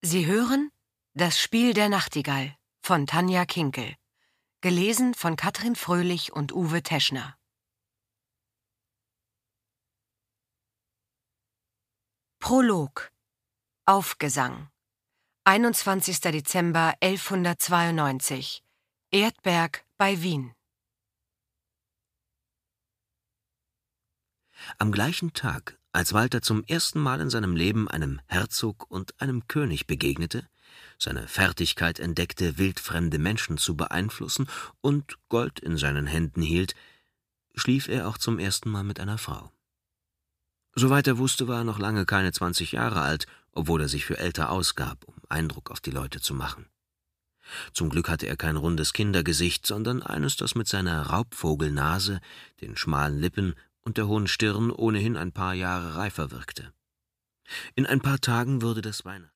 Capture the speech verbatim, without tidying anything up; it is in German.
Sie hören Das Spiel der Nachtigall von Tanja Kinkel, gelesen von Katrin Fröhlich und Uwe Teschner. Prolog. Aufgesang. einundzwanzigster Dezember elfhundertzweiundneunzig. Erdberg bei Wien. Am gleichen Tag, als Walter zum ersten Mal in seinem Leben einem Herzog und einem König begegnete, seine Fertigkeit entdeckte, wildfremde Menschen zu beeinflussen und Gold in seinen Händen hielt, schlief er auch zum ersten Mal mit einer Frau. Soweit er wusste, war er noch lange keine zwanzig Jahre alt, obwohl er sich für älter ausgab, um Eindruck auf die Leute zu machen. Zum Glück hatte er kein rundes Kindergesicht, sondern eines, das mit seiner Raubvogelnase, den schmalen Lippen und der hohen Stirn ohnehin ein paar Jahre reifer wirkte. In ein paar Tagen würde das Weihnachten